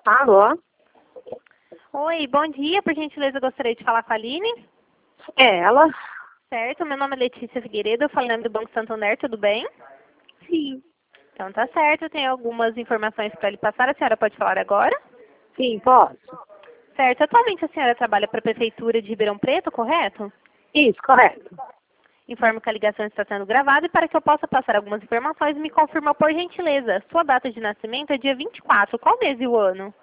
Alô? Oi, bom dia. Por gentileza, eu gostaria de falar com a Aline. É ela? Certo, meu nome é Letícia Figueiredo, eu falando do Banco Santander, tudo bem? Sim. Então tá certo, eu tenho algumas informações para lhe passar, a senhora pode falar agora? Sim, posso? Certo, atualmente a senhora trabalha para a Prefeitura de Ribeirão Preto, correto? Isso, correto. Informo que a ligação está sendo gravada e para que eu possa passar algumas informações, me confirma por gentileza. Sua data de nascimento é dia 24, qual mês e o ano?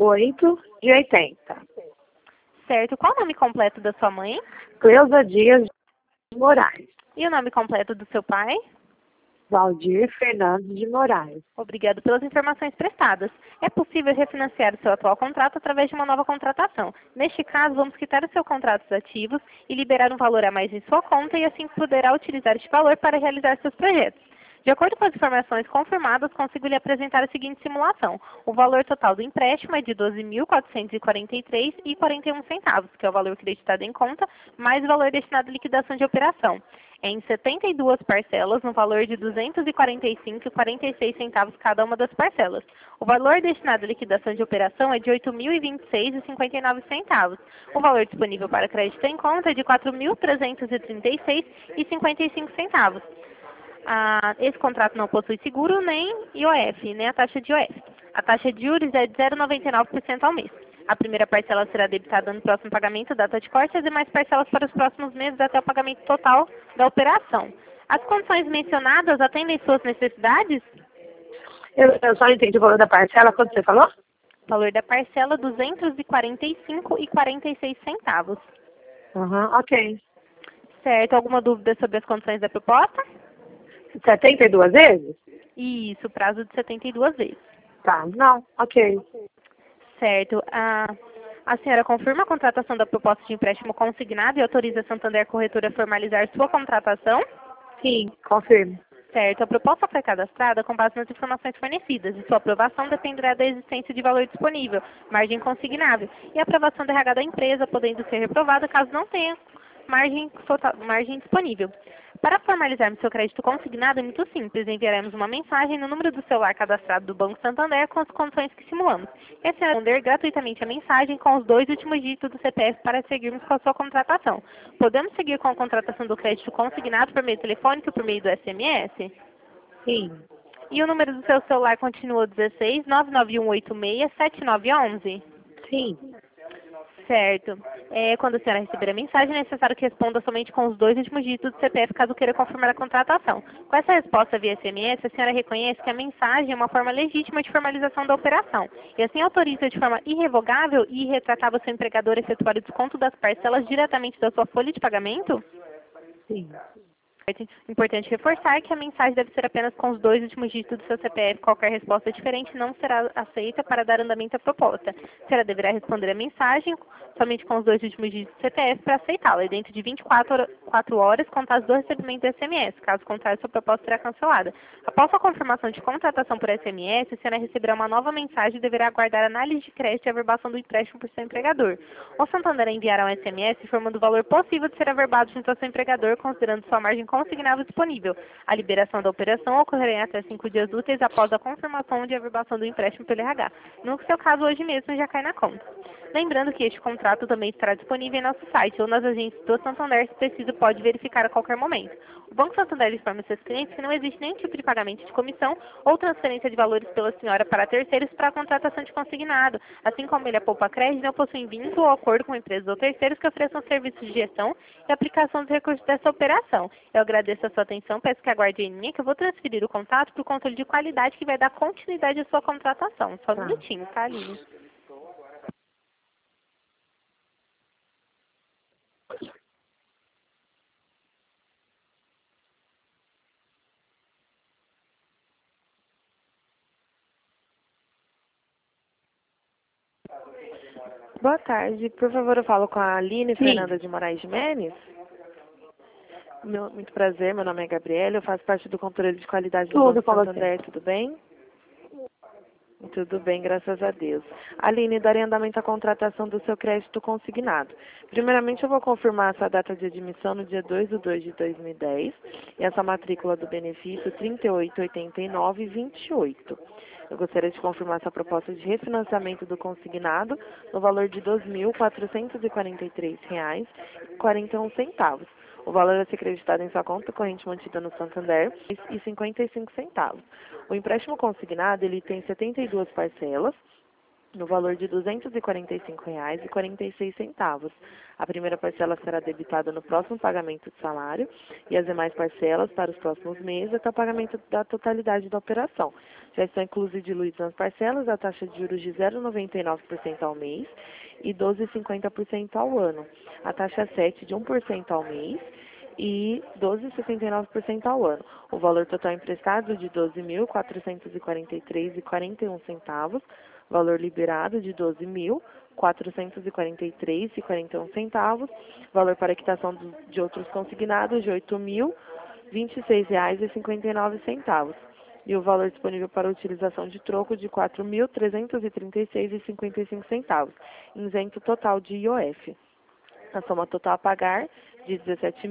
8/80. Certo, qual o nome completo da sua mãe? Cleusa Dias de Moraes. E o nome completo do seu pai? Valdir Fernandes de Moraes. Obrigado pelas informações prestadas. É possível refinanciar o seu atual contrato através de uma nova contratação. Neste caso, vamos quitar os seus contratos ativos e liberar um valor a mais em sua conta e assim poderá utilizar este valor para realizar seus projetos. De acordo com as informações confirmadas, consigo lhe apresentar a seguinte simulação. O valor total do empréstimo é de R$ 12.443,41, que é o valor creditado em conta, mais o valor destinado à liquidação de operação. É em 72 parcelas, no valor de R$ 245,46 cada uma das parcelas. O valor destinado à liquidação de operação é de R$ 8.026,59. O valor disponível para crédito em conta é de R$ 4.336,55. Esse contrato não possui seguro nem IOF, nem a taxa de IOF. A taxa de juros é de 0,99% ao mês. A primeira parcela será debitada no próximo pagamento, data de corte, e as demais parcelas para os próximos meses até o pagamento total da operação. As condições mencionadas atendem suas necessidades? Eu só não entendi o valor da parcela, quanto você falou? O valor da parcela R$ 245,46. Ok. Certo. Alguma dúvida sobre as condições da proposta? 72 vezes? Isso, prazo de 72 vezes. Tá, não, ok. Certo. A senhora confirma a contratação da proposta de empréstimo consignado e autoriza a Santander Corretora a formalizar sua contratação? Sim, confirmo. Certo. A proposta foi cadastrada com base nas informações fornecidas e sua aprovação dependerá da existência de valor disponível, margem consignável, e a aprovação da RH da empresa, podendo ser reprovada caso não tenha margem disponível. Para formalizarmos seu crédito consignado é muito simples. Enviaremos uma mensagem no número do celular cadastrado do Banco Santander com as condições que simulamos. E a senhora responder gratuitamente a mensagem com os 2 últimos dígitos do CPF para seguirmos com a sua contratação. Podemos seguir com a contratação do crédito consignado por meio telefônico ou por meio do SMS? Sim, E o número do seu celular continua 16 99186 7911? sim. Certo. Quando a senhora receber a mensagem, é necessário que responda somente com os 2 últimos dígitos do CPF, caso queira confirmar a contratação. Com essa resposta via SMS, a senhora reconhece que a mensagem é uma forma legítima de formalização da operação, e assim autoriza de forma irrevogável e irretratável seu empregador a efetuar o desconto das parcelas diretamente da sua folha de pagamento? Sim. Importante reforçar que a mensagem deve ser apenas com os 2 últimos dígitos do seu CPF. Qualquer resposta diferente não será aceita para dar andamento à proposta. A senhora deverá responder a mensagem somente com os 2 últimos dígitos do CPF para aceitá-la, e dentro de 24 horas contadas do recebimento do SMS. Caso contrário, sua proposta será cancelada. Após a confirmação de contratação por SMS, a senhora receberá uma nova mensagem e deverá aguardar análise de crédito e averbação do empréstimo por seu empregador. O Santander enviará um SMS informando o valor possível de ser averbado junto ao seu empregador, considerando sua margem consignável disponível. A liberação da operação ocorrerá em até 5 dias úteis após a confirmação de averbação do empréstimo pelo RH. No seu caso, hoje mesmo já cai na conta. Lembrando que este contrato também estará disponível em nosso site ou nas agências do Santander, se preciso, pode verificar a qualquer momento. O Banco Santander informa seus clientes que não existe nenhum tipo de pagamento de comissão ou transferência de valores pela senhora para terceiros para a contratação de consignado. Assim como ele, a Poupa Crédito, não possui vínculo ou acordo com empresas ou terceiros que ofereçam serviços de gestão e aplicação dos recursos dessa operação. Eu agradeço a sua atenção, peço que aguarde em linha que eu vou transferir o contato para o controle de qualidade que vai dar continuidade à sua contratação. Só um minutinho, tá, Aline? Boa tarde. Por favor, eu falo com a Aline Sim. Fernanda de Moraes Jimenez. Muito prazer, meu nome é Gabriela, eu faço parte do controle de qualidade do Tudo Banco com Santander, você. tudo bem? Tudo bem, graças a Deus. Aline, darei andamento à contratação do seu crédito consignado. Primeiramente, eu vou confirmar essa data de admissão no dia 2/2/2010 e essa matrícula do benefício 388928. Eu gostaria de confirmar essa proposta de refinanciamento do consignado no valor de R$ 2.443,41. O valor a ser creditado em sua conta corrente mantida no Santander e 55 centavos. O empréstimo consignado ele tem 72 parcelas, no valor de R$ 245,46. A primeira parcela será debitada no próximo pagamento de salário e as demais parcelas para os próximos meses até o pagamento da totalidade da operação. Já estão inclusos e diluídos nas parcelas a taxa de juros de 0,99% ao mês e 12,50% ao ano. A taxa 7 de 1% ao mês e 12,69% ao ano. O valor total emprestado de R$ 12.443,41. Valor liberado de R$ 12.443,41, valor para quitação de outros consignados de R$ 8.026,59 e o valor disponível para utilização de troco de R$ 4.336,55, isento total de IOF. A soma total a pagar de R$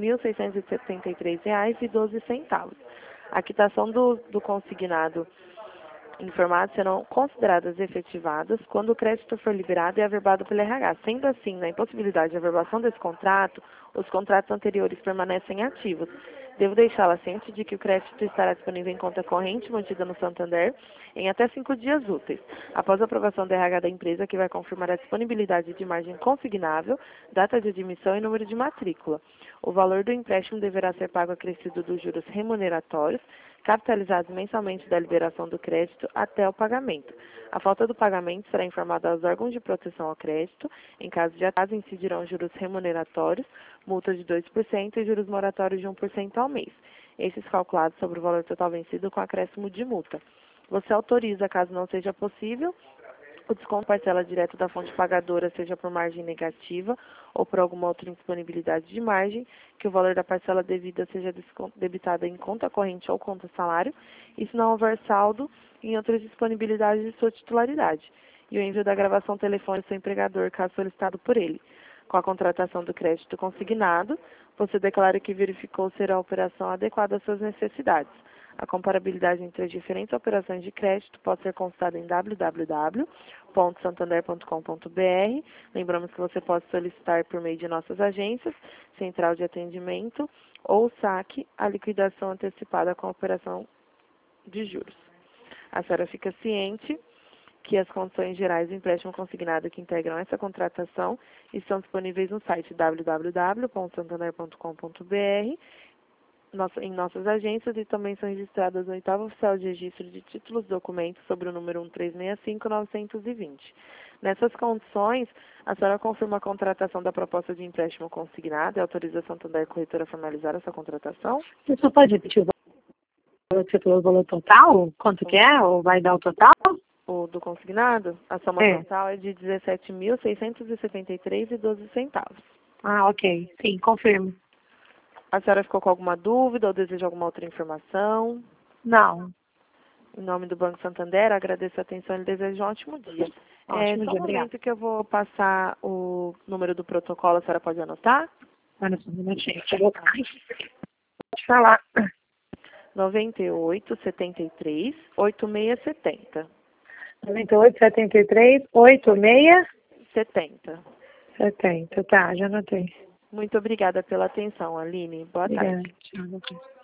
17.673,12. A quitação do consignado informados serão consideradas efetivadas quando o crédito for liberado e averbado pelo RH. Sendo assim, na impossibilidade de averbação desse contrato, os contratos anteriores permanecem ativos. Devo deixá-la ciente de que o crédito estará disponível em conta corrente mantida no Santander em até 5 dias úteis, após a aprovação do RH da empresa, que vai confirmar a disponibilidade de margem consignável, data de admissão e número de matrícula. O valor do empréstimo deverá ser pago acrescido dos juros remuneratórios, capitalizados mensalmente da liberação do crédito até o pagamento. A falta do pagamento será informada aos órgãos de proteção ao crédito. Em caso de atraso, incidirão juros remuneratórios, multa de 2% e juros moratórios de 1% ao mês. Esses calculados sobre o valor total vencido com acréscimo de multa. Você autoriza, caso não seja possível, o desconto parcela direto da fonte pagadora, seja por margem negativa ou por alguma outra indisponibilidade de margem, que o valor da parcela devida seja debitada em conta corrente ou conta salário, e se não houver saldo em outras disponibilidades de sua titularidade, e o envio da gravação telefônica do seu empregador, caso solicitado por ele. Com a contratação do crédito consignado, você declara que verificou ser a operação adequada às suas necessidades. A comparabilidade entre as diferentes operações de crédito pode ser consultada em www.santander.com.br. Lembramos que você pode solicitar por meio de nossas agências, central de atendimento ou saque, a liquidação antecipada com a operação de juros. A senhora fica ciente que as condições gerais do empréstimo consignado que integram essa contratação estão disponíveis no site www.santander.com.br, em nossas agências, e também são registradas no 8º Oficial de Registro de Títulos e Documentos sobre o número 1365920. Nessas condições, a senhora confirma a contratação da proposta de empréstimo consignado e autoriza a Santander Corretora a formalizar essa contratação? Você só pode repetir o valor total? Quanto que é? Ou vai dar o total? O do consignado? A soma total é de R$ 17.673,12. Ah, ok. Sim, confirmo. A senhora ficou com alguma dúvida ou deseja alguma outra informação? Não. Em nome do Banco Santander, agradeço a atenção e desejo um ótimo dia. Ótimo Só dia, um momento obrigada. que eu vou passar o número do protocolo, a senhora pode anotar? Olha só um minutinho, deixa eu botar. Pode falar. 9873 8670. 98, 73, 86, 70. 70. Tá, já anotei. Muito obrigada pela atenção, Aline. Boa tarde. Obrigada. Tchau, boa tarde.